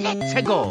Let's go!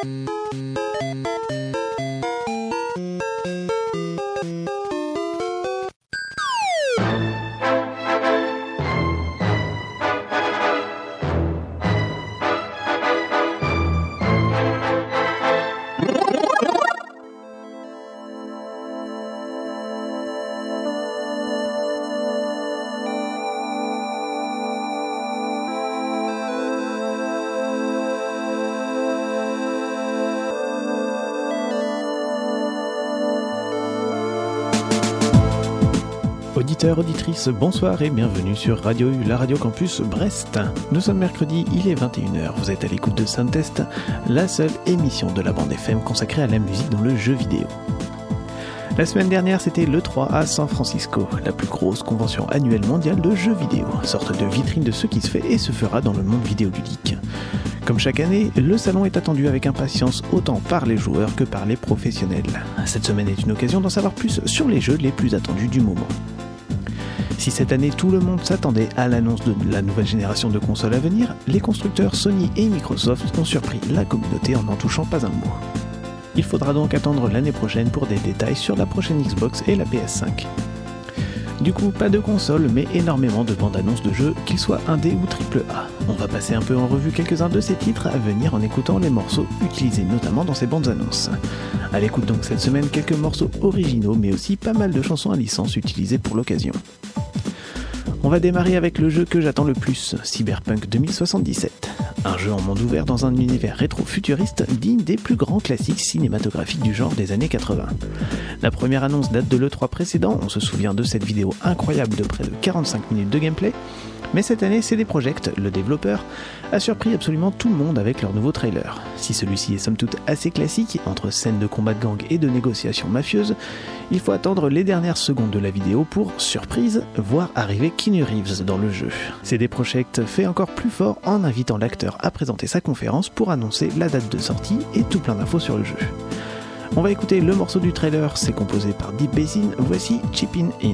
Auditeurs, auditrices, bonsoir et bienvenue sur Radio U, la Radio Campus Brest. Nous sommes mercredi, il est 21h, vous êtes à l'écoute de Soundtest, la seule émission de la bande FM consacrée à la musique dans le jeu vidéo. La semaine dernière, c'était l'E3 à San Francisco, la plus grosse convention annuelle mondiale de jeux vidéo, sorte de vitrine de ce qui se fait et se fera dans le monde vidéoludique. Comme chaque année, le salon est attendu avec impatience autant par les joueurs que par les professionnels. Cette semaine est une occasion d'en savoir plus sur les jeux les plus attendus du moment. Si cette année tout le monde s'attendait à l'annonce de la nouvelle génération de consoles à venir, les constructeurs Sony et Microsoft ont surpris la communauté en n'en touchant pas un mot. Il faudra donc attendre l'année prochaine pour des détails sur la prochaine Xbox et la PS5. Du coup, pas de console, mais énormément de bandes annonces de jeux, qu'ils soient indé ou AAA. On va passer un peu en revue quelques-uns de ces titres à venir en écoutant les morceaux utilisés notamment dans ces bandes annonces. À l'écoute donc cette semaine quelques morceaux originaux, mais aussi pas mal de chansons à licence utilisées pour l'occasion. On va démarrer avec le jeu que j'attends le plus, Cyberpunk 2077. Un jeu en monde ouvert dans un univers rétro-futuriste digne des plus grands classiques cinématographiques du genre des années 80. La première annonce date de l'E3 précédent, on se souvient de cette vidéo incroyable de près de 45 minutes de gameplay, mais cette année CD Projekt, le développeur, a surpris absolument tout le monde avec leur nouveau trailer. Si celui-ci est somme toute assez classique, entre scènes de combat de gang et de négociations mafieuses, il faut attendre les dernières secondes de la vidéo pour, surprise, voir arriver Keanu Reeves dans le jeu. CD Projekt fait encore plus fort en invitant l'acteur à présenter sa conférence pour annoncer la date de sortie et tout plein d'infos sur le jeu. On va écouter le morceau du trailer, c'est composé par Deep Basin, voici Chippin' In.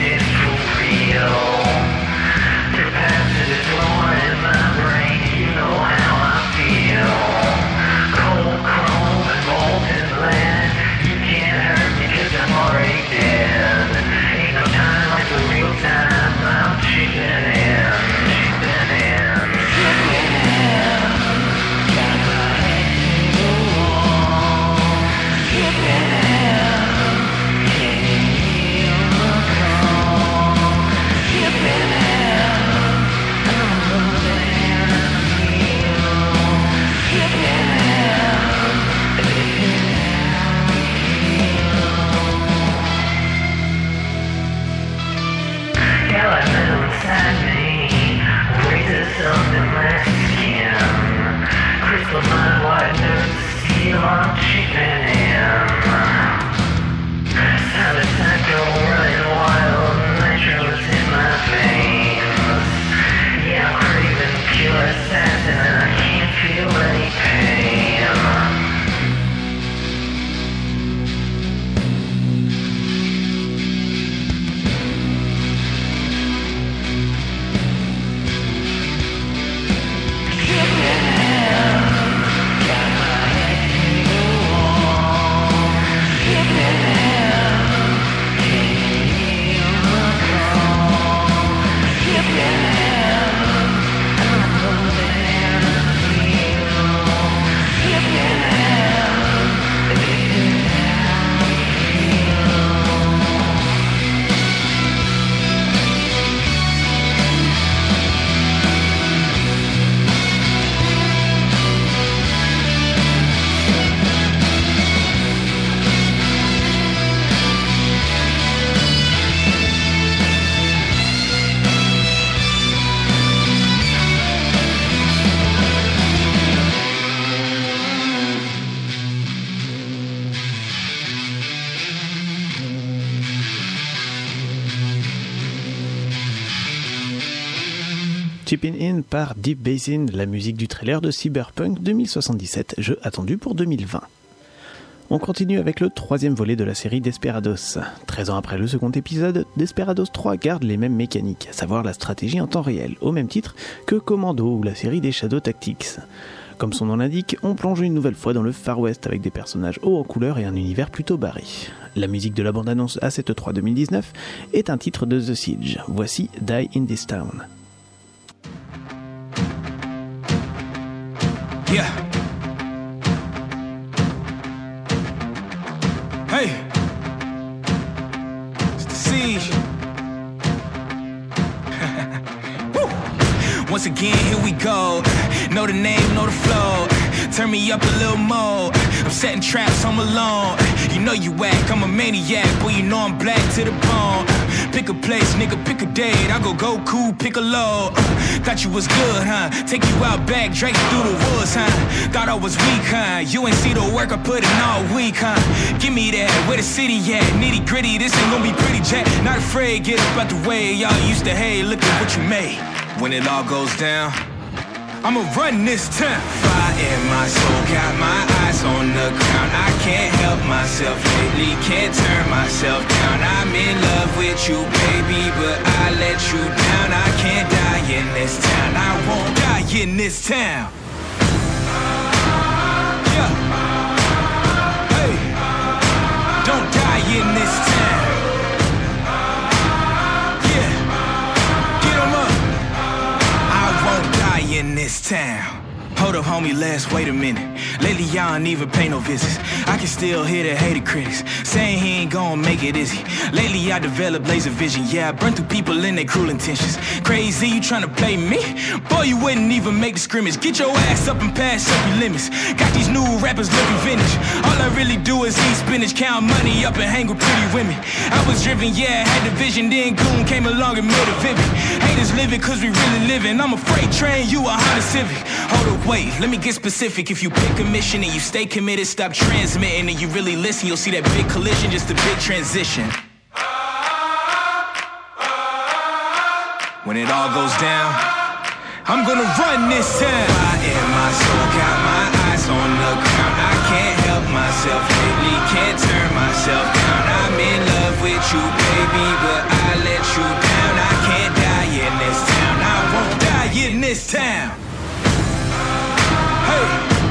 You know Chippin' In par Deep Basin, la musique du trailer de Cyberpunk 2077, jeu attendu pour 2020. On continue avec le troisième volet de la série Desperados. 13 ans après le second épisode, Desperados 3 garde les mêmes mécaniques, à savoir la stratégie en temps réel, au même titre que Commando ou la série des Shadow Tactics. Comme son nom l'indique, on plonge une nouvelle fois dans le Far West avec des personnages hauts en couleur et un univers plutôt barré. La musique de la bande-annonce A73 2019 est un titre de The Siege. Voici Die in This Town. Yeah. Hey. It's the Siege. Woo. Once again, here we go. Know the name, know the flow. Turn me up a little more. I'm setting traps, I'm alone. You know you whack, I'm a maniac. Boy, you know I'm black to the bone. Pick a place, nigga, pick a date. I go cool, pick a load. Thought you was good, huh? Take you out back, Drake through the woods, huh? Thought I was weak, huh? You ain't see the work I put in all week, huh? Give me that, where the city at? Nitty gritty, this ain't gonna be pretty, Jack. Not afraid, get up out the way. Y'all used to, hey, look at what you made. When it all goes down, I'ma run this town. Fire in my soul, got my eyes on the ground. I can't help myself lately, can't turn myself down. I'm in love with you, baby, but I let you down. I can't die in this town, I won't die in this town. Yeah. Hey. Don't die in this town. Yeah. Get 'em up. I won't die in this town. Hold up, homie, wait a minute. Lately, y'all don't even pay no visits. I can still hear the hater critics saying he ain't gonna make it, is he? Lately, I developed laser vision. Yeah, I burn through people in their cruel intentions. Crazy, you tryna play me? Boy, you wouldn't even make the scrimmage. Get your ass up and pass up your limits. Got these new rappers looking vintage. All I really do is eat spinach, count money up and hang with pretty women. I was driven, yeah, I had the vision. Then Goon came along and made it vivid. Haters living cause we really living. I'm a freight train, you a Honda Civic. Hold up, wait, let me get specific. If you pick a mission and you stay committed, stop transmitting, and you really listen, you'll see that big collision, just a big transition. When it all goes down, I'm gonna run this town. Fire in my soul, got my eyes on the ground. I can't help myself lately, can't turn myself down. I'm in love with you, baby, but I let you down. I can't die in this town, I won't die in this town. Hey.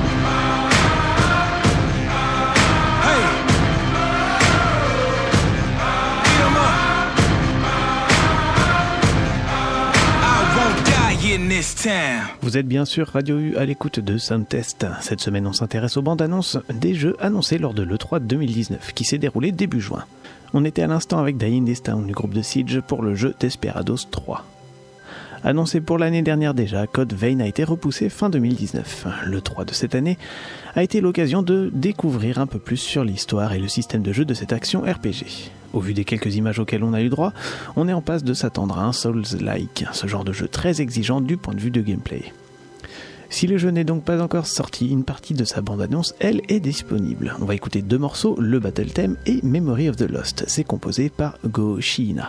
Hey. Get 'em up. I won't die in this town. Vous êtes bien sûr Radio U à l'écoute de Soundtest. Cette semaine, on s'intéresse aux bandes annonces des jeux annoncés lors de l'E3 2019 qui s'est déroulé début juin. On était à l'instant avec Die in This Town du groupe de Siege pour le jeu Desperados 3. Annoncé pour l'année dernière déjà, Code Vein a été repoussé fin 2019. Le 3 de cette année a été l'occasion de découvrir un peu plus sur l'histoire et le système de jeu de cette action RPG. Au vu des quelques images auxquelles on a eu droit, on est en passe de s'attendre à un Souls-like, ce genre de jeu très exigeant du point de vue de gameplay. Si le jeu n'est donc pas encore sorti, une partie de sa bande-annonce, elle, est disponible. On va écouter 2 morceaux, le Battle Theme et Memory of the Lost. C'est composé par Go Shiina.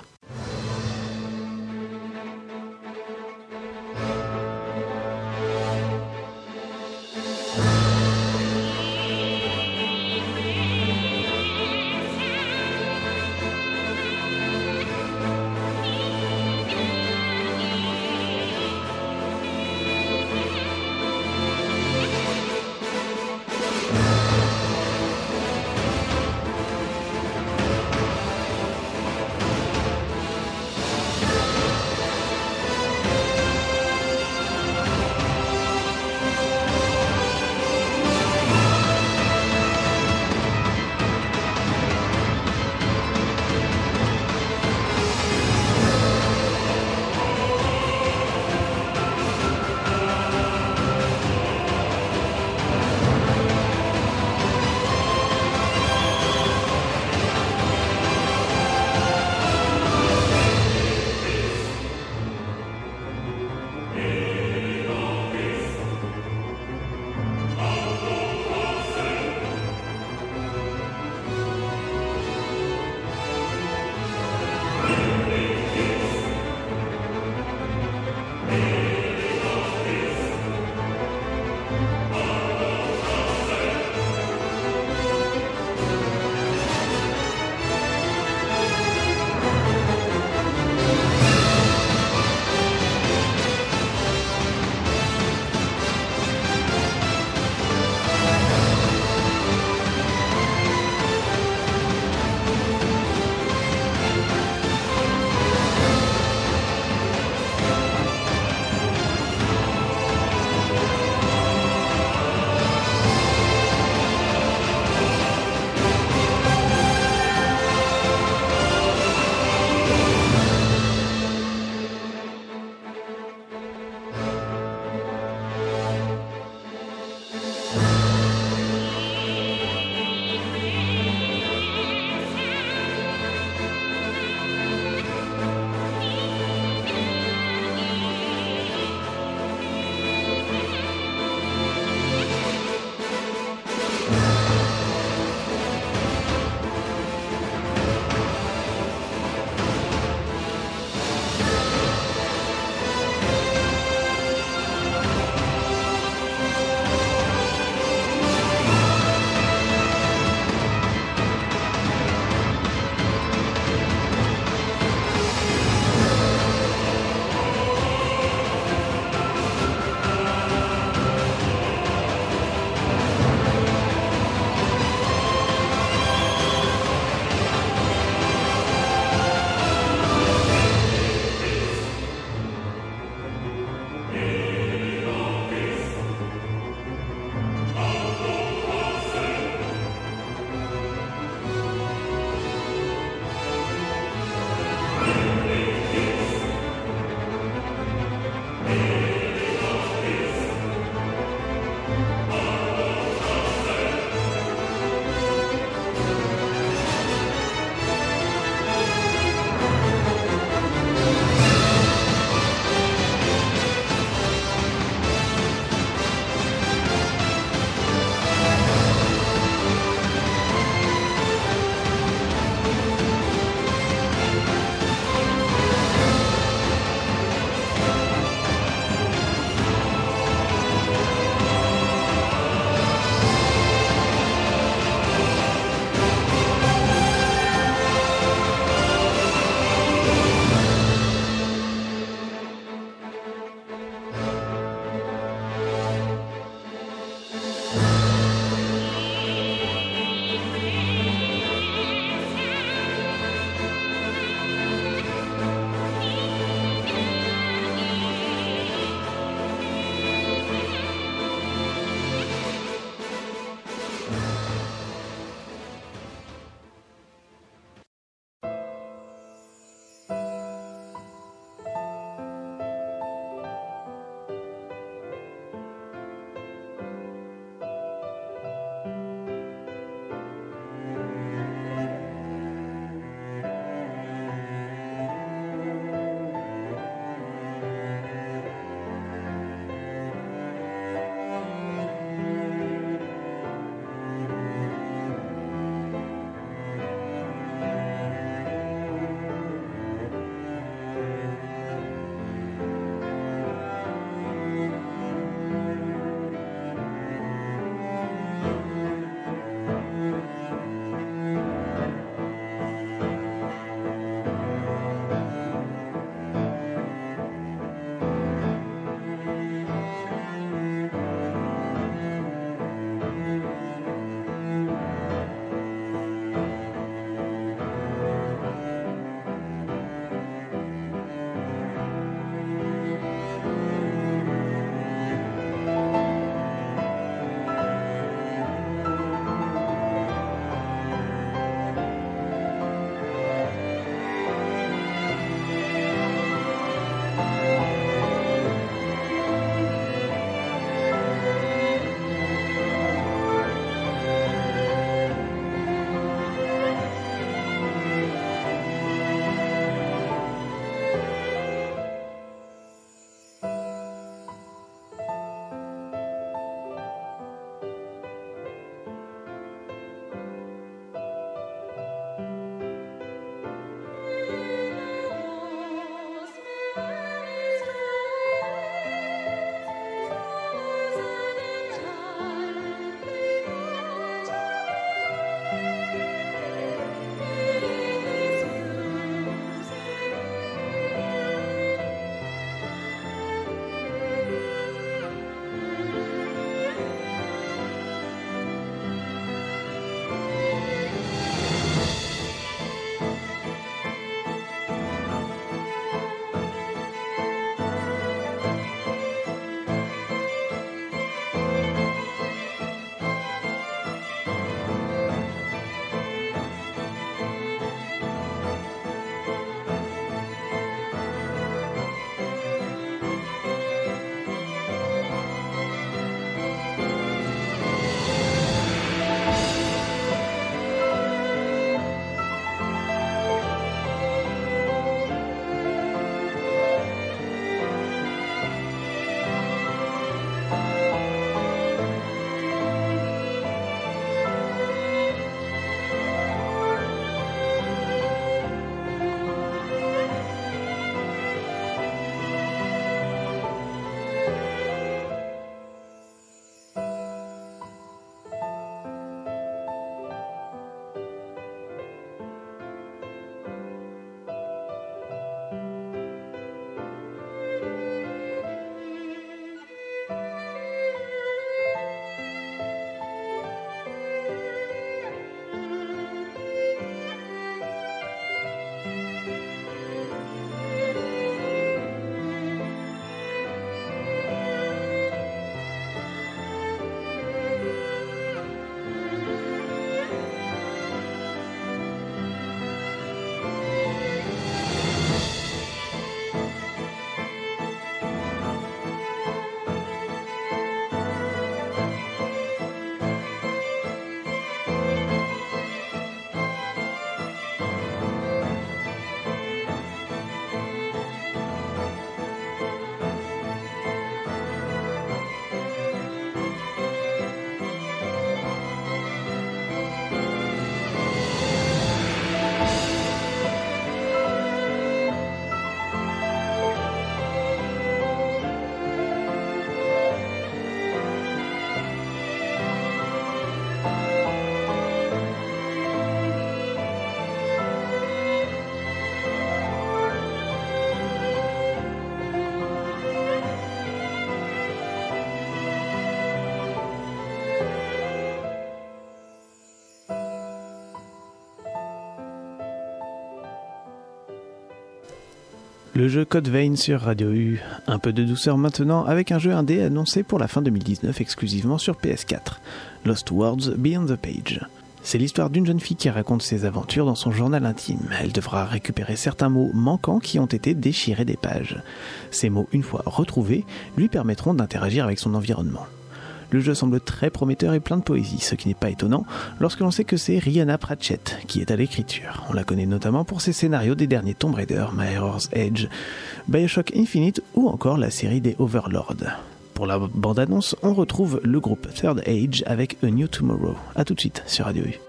Le jeu Code Vein sur Radio U. Un peu de douceur maintenant avec un jeu indé annoncé pour la fin 2019 exclusivement sur PS4. Lost Words Beyond the Page. C'est l'histoire d'une jeune fille qui raconte ses aventures dans son journal intime. Elle devra récupérer certains mots manquants qui ont été déchirés des pages. Ces mots, une fois retrouvés, lui permettront d'interagir avec son environnement. Le jeu semble très prometteur et plein de poésie, ce qui n'est pas étonnant lorsque l'on sait que c'est Rhianna Pratchett qui est à l'écriture. On la connaît notamment pour ses scénarios des derniers Tomb Raider, Mirror's Edge, BioShock Infinite ou encore la série des Overlord. Pour la bande-annonce, on retrouve le groupe Third Age avec A New Tomorrow. A tout de suite sur Radio U.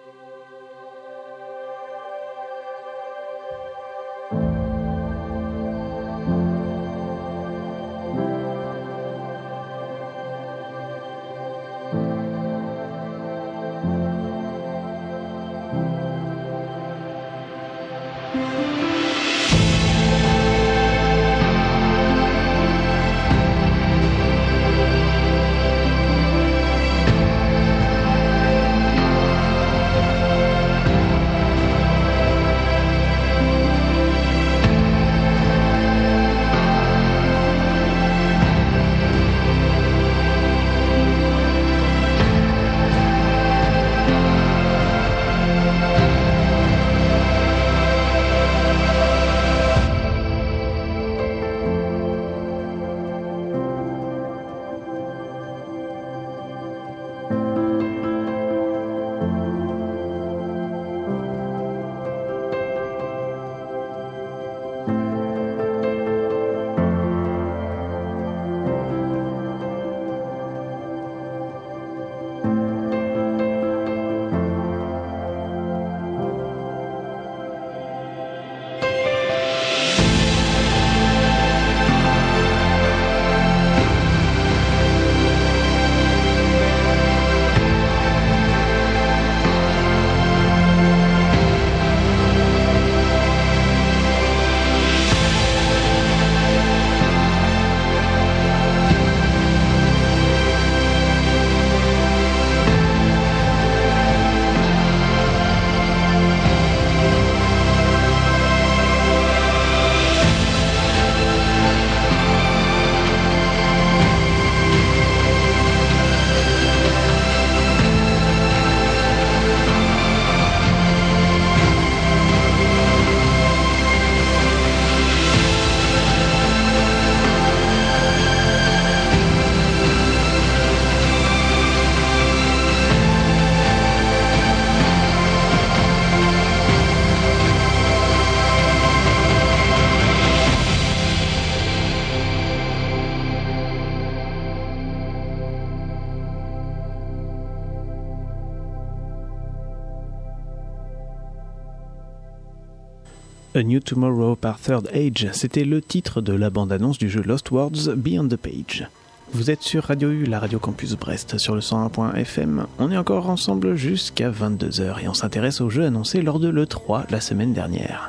A New Tomorrow par Third Age, c'était le titre de la bande-annonce du jeu Lost Words Beyond the Page. Vous êtes sur Radio U, la radio campus Brest, sur le 101.fm. On est encore ensemble jusqu'à 22h et on s'intéresse au jeu annoncé lors de l'E3 la semaine dernière.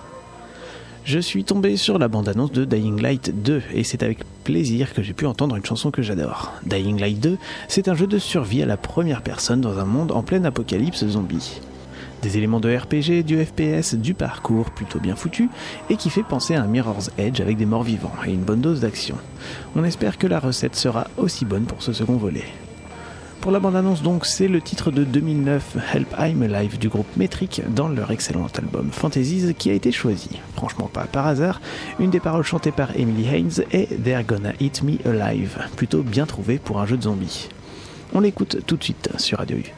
Je suis tombé sur la bande-annonce de Dying Light 2 et c'est avec plaisir que j'ai pu entendre une chanson que j'adore. Dying Light 2, c'est un jeu de survie à la première personne dans un monde en pleine apocalypse zombie. Des éléments de RPG, du FPS, du parcours plutôt bien foutu et qui fait penser à un Mirror's Edge avec des morts vivants et une bonne dose d'action. On espère que la recette sera aussi bonne pour ce second volet. Pour la bande-annonce donc, c'est le titre de 2009 Help I'm Alive du groupe Metric dans leur excellent album Fantasies qui a été choisi. Franchement pas par hasard, une des paroles chantées par Emily Haynes est They're Gonna Eat Me Alive, plutôt bien trouvé pour un jeu de zombies. On l'écoute tout de suite sur Radio U.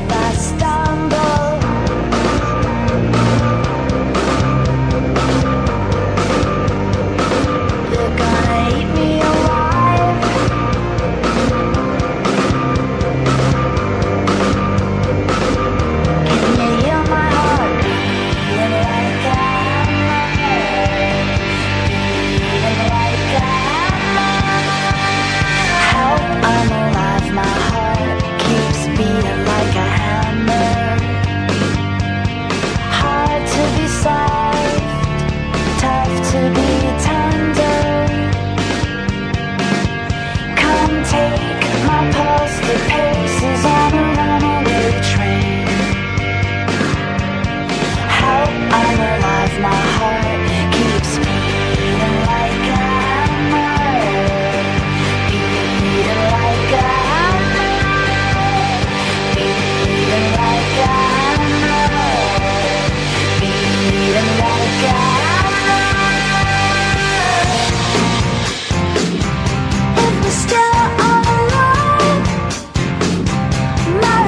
Stumble.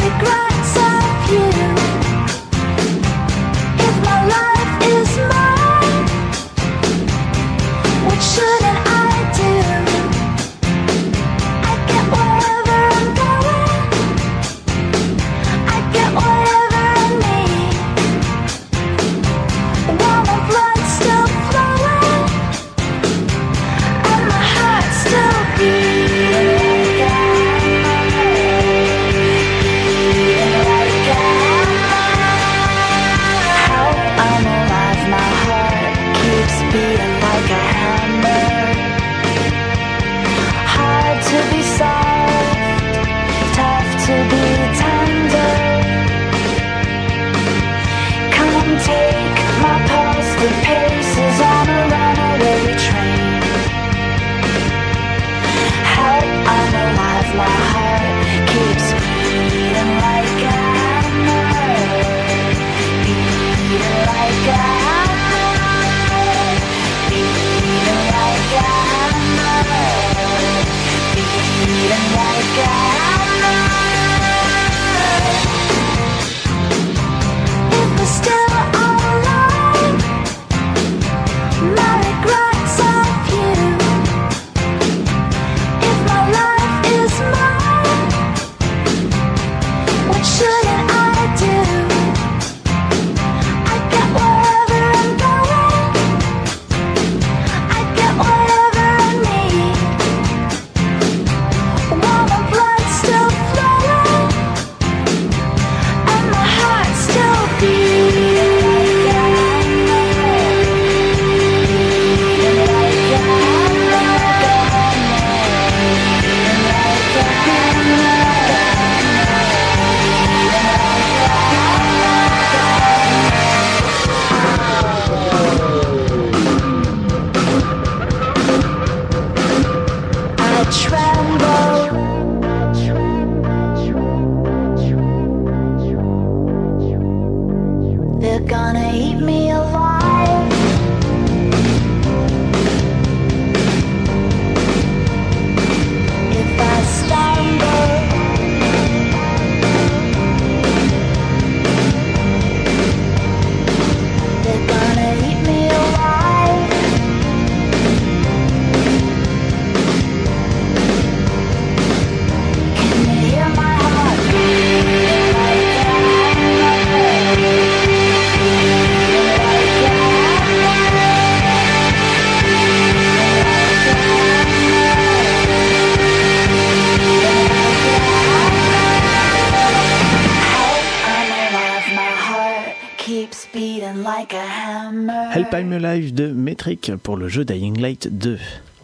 Help I'm Alive de Metric pour le jeu Dying Light 2.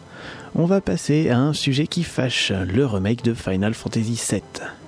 On va passer à un sujet qui fâche, le remake de Final Fantasy VII.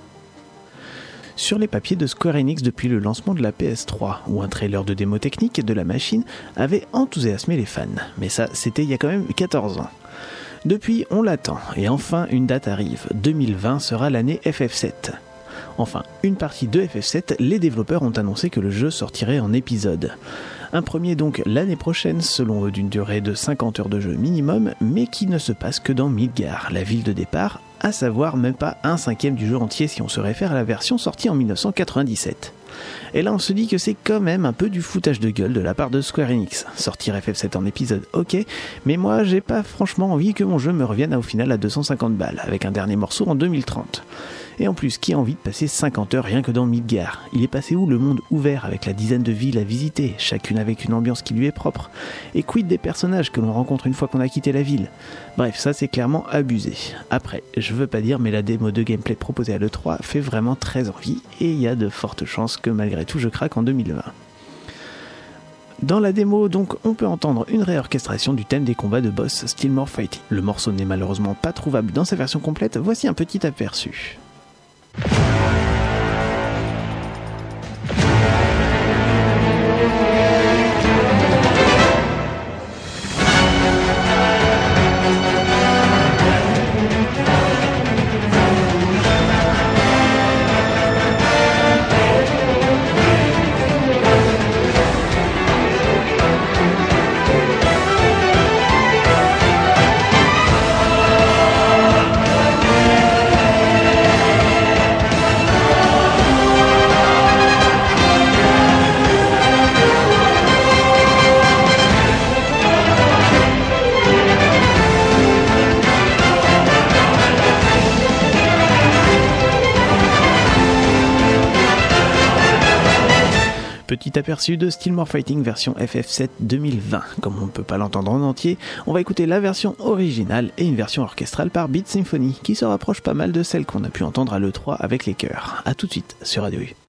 Sur les papiers de Square Enix depuis le lancement de la PS3, où un trailer de démo technique de la machine avait enthousiasmé les fans. Mais ça, c'était il y a quand même 14 ans. Depuis, on l'attend, et enfin une date arrive. 2020 sera l'année FF7. Enfin, une partie de FF7, les développeurs ont annoncé que le jeu sortirait en épisodes. Un premier donc l'année prochaine, selon eux d'une durée de 50 heures de jeu minimum, mais qui ne se passe que dans Midgar, la ville de départ, à savoir même pas 1/5 du jeu entier si on se réfère à la version sortie en 1997. Et là on se dit que c'est quand même un peu du foutage de gueule de la part de Square Enix. Sortir FF7 en épisode, ok, mais moi j'ai pas franchement envie que mon jeu me revienne au final à 250 balles, avec un dernier morceau en 2030. Et en plus, qui a envie de passer 50 heures rien que dans Midgar ? Il est passé où le monde ouvert avec la dizaine de villes à visiter, chacune avec une ambiance qui lui est propre ? Et quid des personnages que l'on rencontre une fois qu'on a quitté la ville ? Bref, ça c'est clairement abusé. Après, je veux pas dire, mais la démo de gameplay proposée à l'E3 fait vraiment très envie, et il y a de fortes chances que malgré tout je craque en 2020. Dans la démo, donc, on peut entendre une réorchestration du thème des combats de boss Still More Fighting. Le morceau n'est malheureusement pas trouvable dans sa version complète, voici un petit aperçu. Petit aperçu de Still More Fighting version FF7 2020. Comme on ne peut pas l'entendre en entier, on va écouter la version originale et une version orchestrale par Beat Symphony, qui se rapproche pas mal de celle qu'on a pu entendre à l'E3 avec les chœurs. A tout de suite sur Radio U.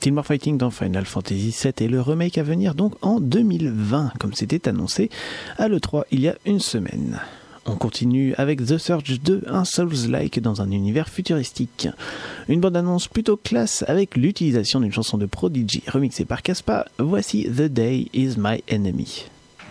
Still More Fighting dans Final Fantasy VII et le remake à venir donc en 2020, comme c'était annoncé à l'E3 il y a une semaine. On continue avec The Surge 2, un Souls-like dans un univers futuristique. Une bande-annonce plutôt classe avec l'utilisation d'une chanson de Prodigy remixée par Caspa. Voici The Day Is My Enemy.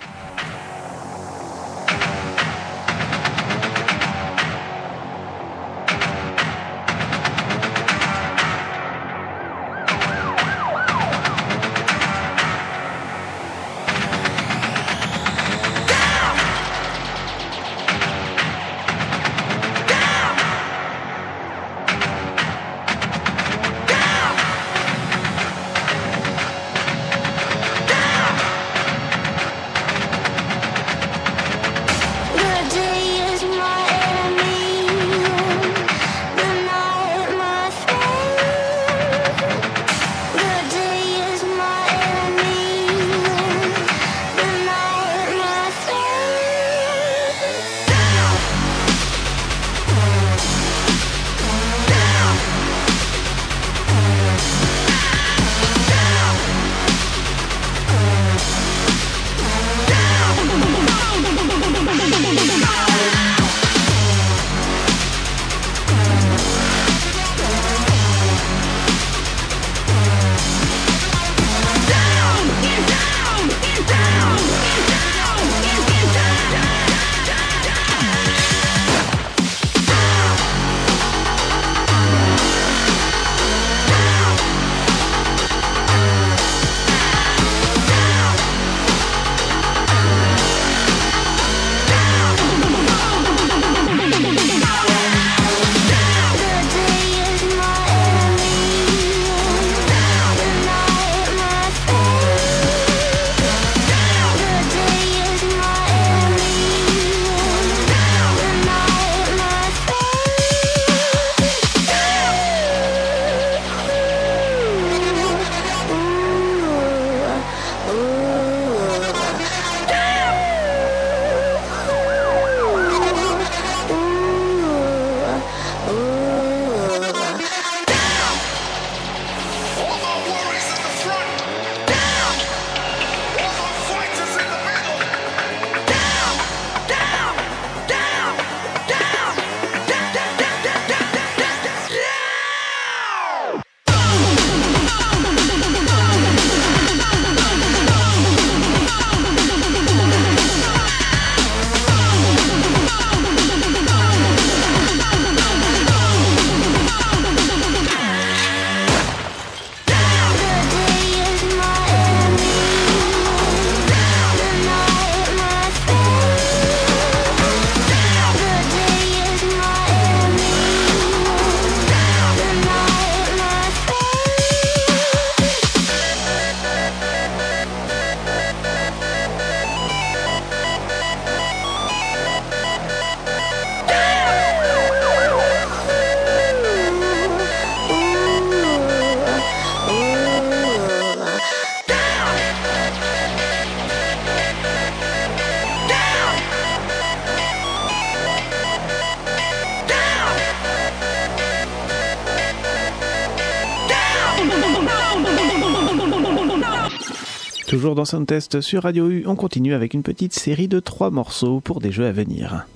Toujours dans Soundtest sur Radio U, on continue avec une petite série de 3 morceaux pour des jeux à venir.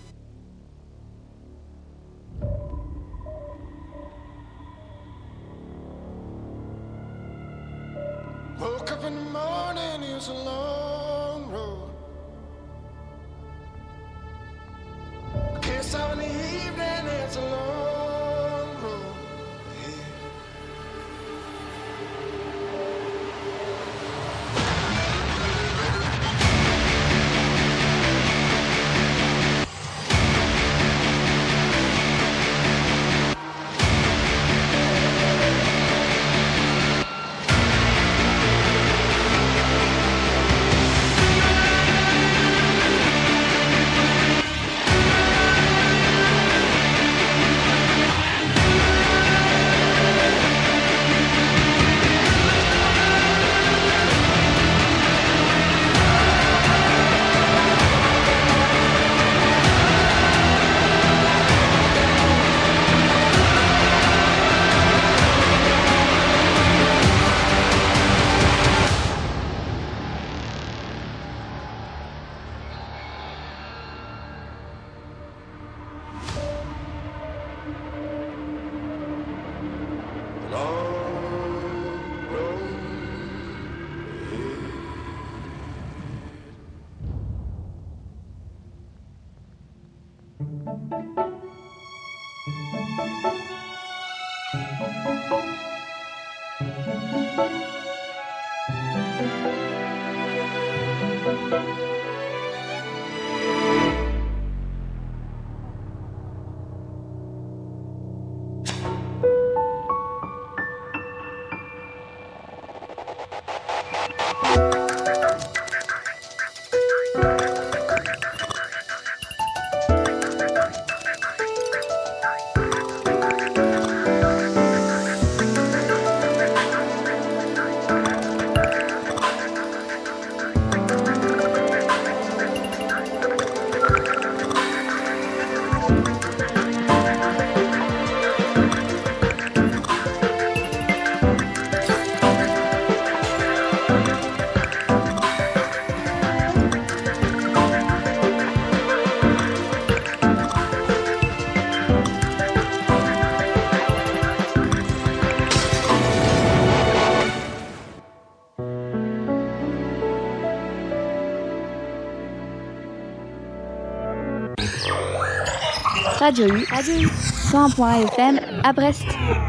Radio U, 101.1 FM à Brest.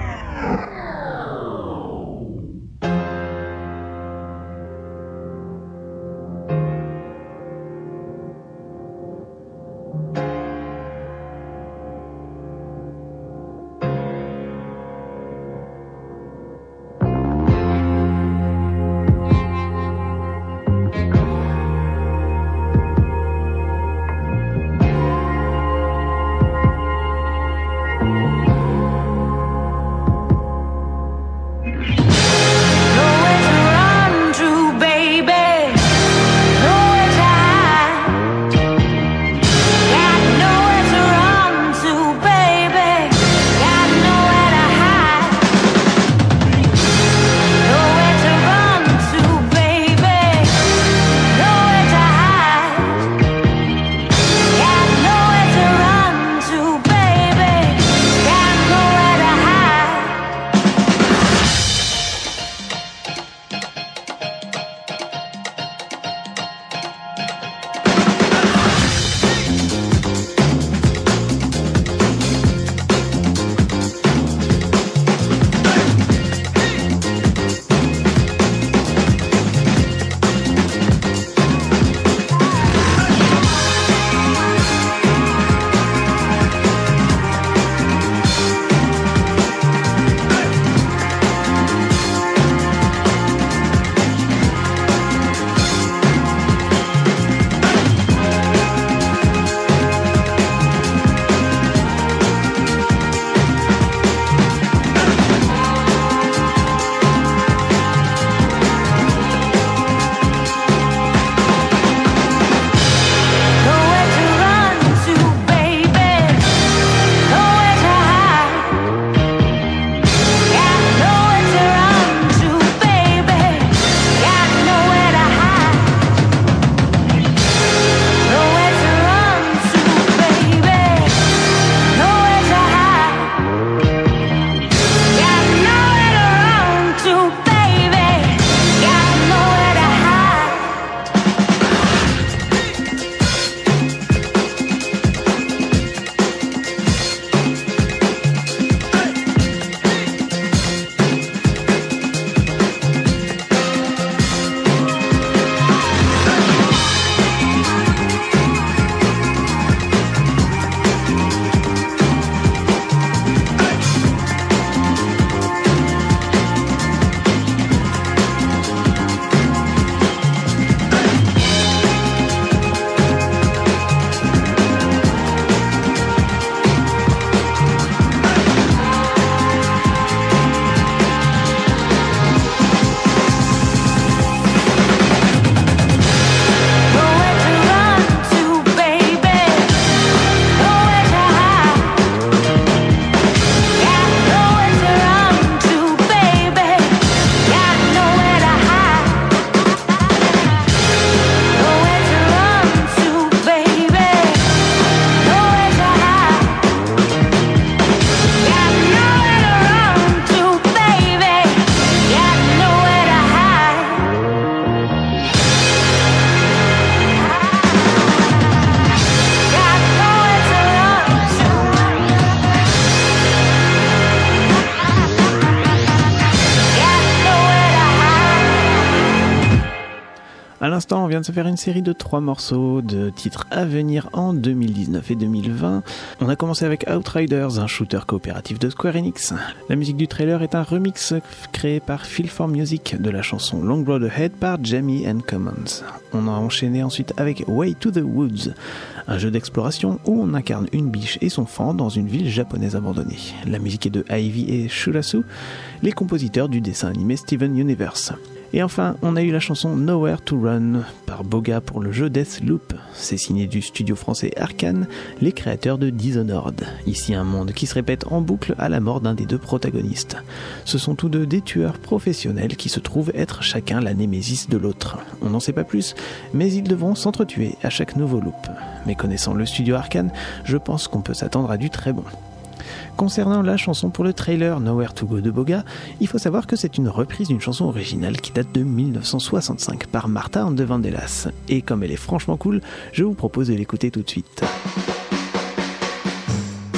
On vient de se faire une série de 3 morceaux de titres à venir en 2019 et 2020. On a commencé avec Outriders, un shooter coopératif de Square Enix. La musique du trailer est un remix créé par Feel for Music de la chanson Long Road Ahead par Jamie and Commons. On a enchaîné ensuite avec Way to the Woods, un jeu d'exploration où on incarne une biche et son fan dans une ville japonaise abandonnée. La musique est de Ivy et Shurasu, les compositeurs du dessin animé Steven Universe. Et enfin, on a eu la chanson Nowhere to Run par Boga pour le jeu Deathloop. C'est signé du studio français Arkane, les créateurs de Dishonored. Ici un monde qui se répète en boucle à la mort d'un des deux protagonistes. Ce sont tous deux des tueurs professionnels qui se trouvent être chacun la némésis de l'autre. On n'en sait pas plus, mais ils devront s'entretuer à chaque nouveau loop. Mais connaissant le studio Arkane, je pense qu'on peut s'attendre à du très bon. Concernant la chanson pour le trailer Nowhere to Go de Boga, il faut savoir que c'est une reprise d'une chanson originale qui date de 1965 par Martha and the Vandellas. Et comme elle est franchement cool, je vous propose de l'écouter tout de suite.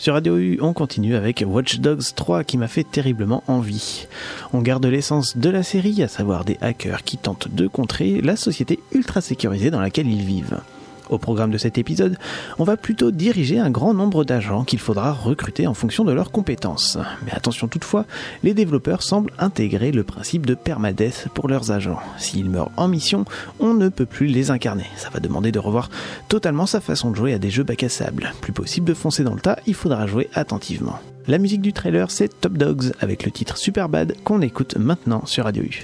Sur Radio U, on continue avec Watch Dogs 3 qui m'a fait terriblement envie. On garde l'essence de la série, à savoir des hackers qui tentent de contrer la société ultra sécurisée dans laquelle ils vivent. Au programme de cet épisode, on va plutôt diriger un grand nombre d'agents qu'il faudra recruter en fonction de leurs compétences. Mais attention toutefois, les développeurs semblent intégrer le principe de permadeath pour leurs agents. S'ils meurent en mission, on ne peut plus les incarner. Ça va demander de revoir totalement sa façon de jouer à des jeux bac à sable. Plus possible de foncer dans le tas, il faudra jouer attentivement. La musique du trailer, c'est Top Dogs avec le titre Superbad qu'on écoute maintenant sur Radio U.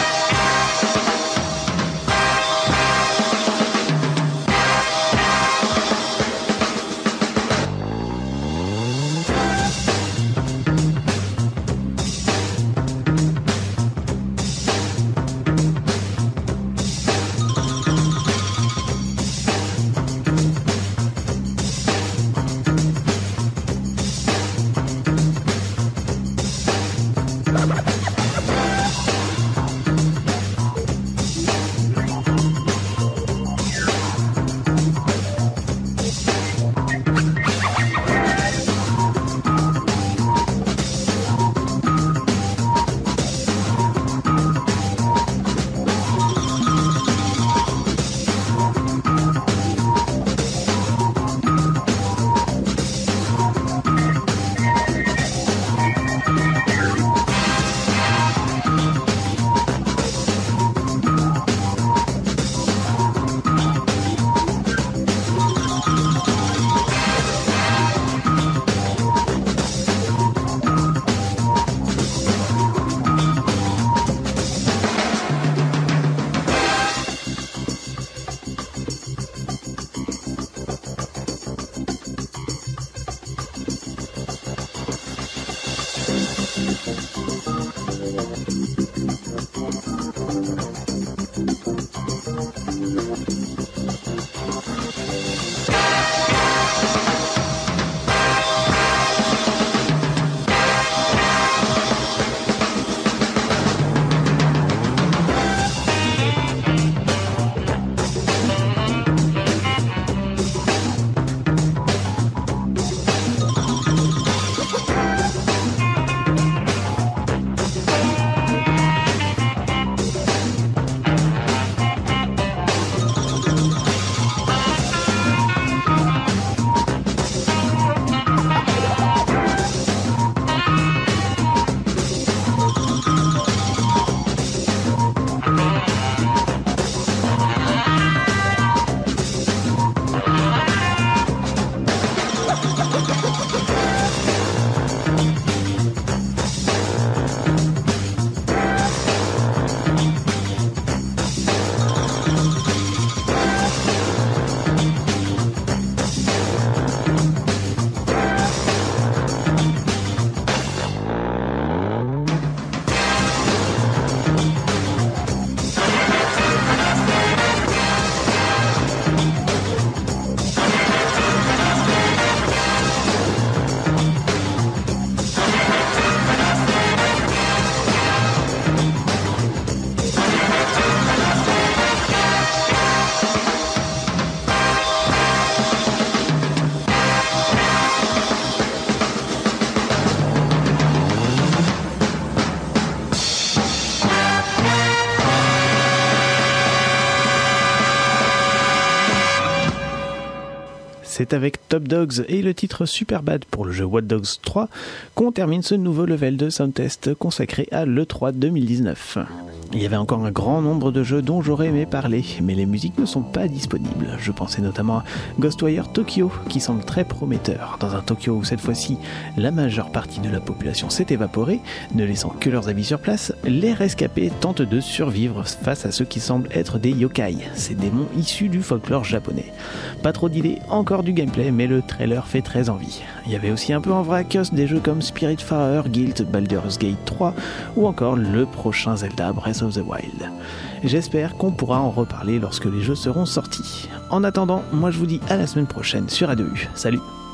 C'est avec Top Dogs et le titre Superbad pour le jeu Watch Dogs 3 qu'on termine ce nouveau level de Soundtest consacré à l'E3 2019. Il y avait encore un grand nombre de jeux dont j'aurais aimé parler, mais les musiques ne sont pas disponibles. Je pensais notamment à Ghostwire Tokyo, qui semble très prometteur. Dans un Tokyo où cette fois-ci, la majeure partie de la population s'est évaporée, ne laissant que leurs habits sur place, les rescapés tentent de survivre face à ceux qui semblent être des yokai, ces démons issus du folklore japonais. Pas trop d'idées, encore du gameplay, mais le trailer fait très envie. Il y avait aussi un peu en vrac des jeux comme Spiritfarer, Guild, Baldur's Gate 3 ou encore le prochain Zelda Breath of the Wild. J'espère qu'on pourra en reparler lorsque les jeux seront sortis. En attendant, moi je vous dis à la semaine prochaine sur Radio U. Salut!